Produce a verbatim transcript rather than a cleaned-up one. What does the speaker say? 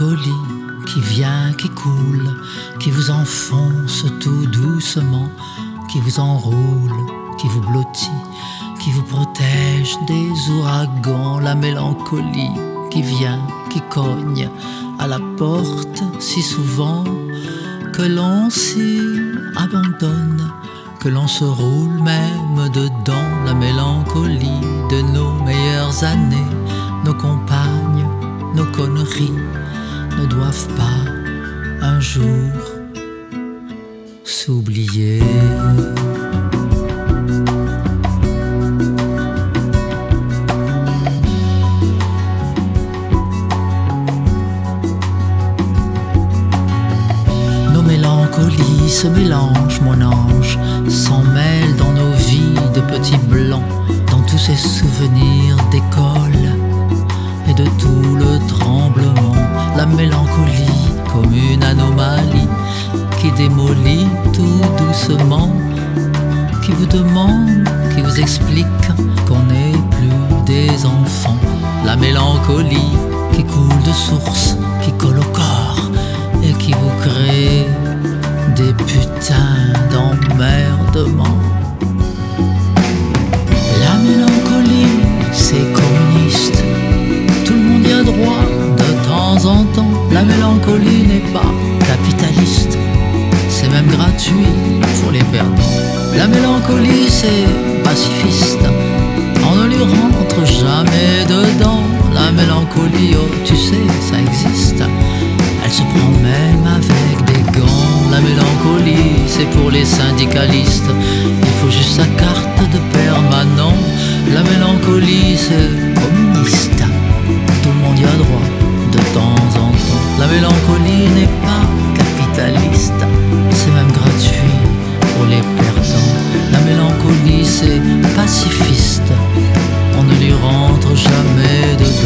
mélancolie qui vient, qui coule, qui vous enfonce tout doucement, qui vous enroule, qui vous blottit, qui vous protège des ouragans. La mélancolie qui vient, qui cogne à la porte si souvent, que l'on s'y abandonne, que l'on se roule même dedans. La mélancolie de nos meilleures années, nos compagnes, nos conneries ne doivent pas un jour s'oublier. Nos mélancolies se mélangent, mon ange, s'en mêlent dans nos vies de petits blancs, dans tous ces souvenirs d'école et de tout le tremblement. La mélancolie comme une anomalie qui démolit tout doucement, qui vous demande, qui vous explique qu'on n'est plus des enfants. La mélancolie qui coule de source, qui colle au corps et qui vous crée des putains d'emmerdements. La mélancolie, c'est communiste, tout le monde y a droit de temps en temps. La mélancolie n'est pas capitaliste, c'est même gratuit pour les perdants. La mélancolie, c'est pacifiste, on ne lui rentre jamais dedans. La mélancolie, oh tu sais, ça existe, elle se prend même avec des gants. La mélancolie, c'est pour les syndicalistes, il faut juste sa carte de permanent. La mélancolie, c'est communiste, tout le monde y a droit de temps en temps. La mélancolie n'est pas capitaliste, c'est même gratuit pour les perdants. La mélancolie, c'est pacifiste, on ne lui rentre jamais dedans.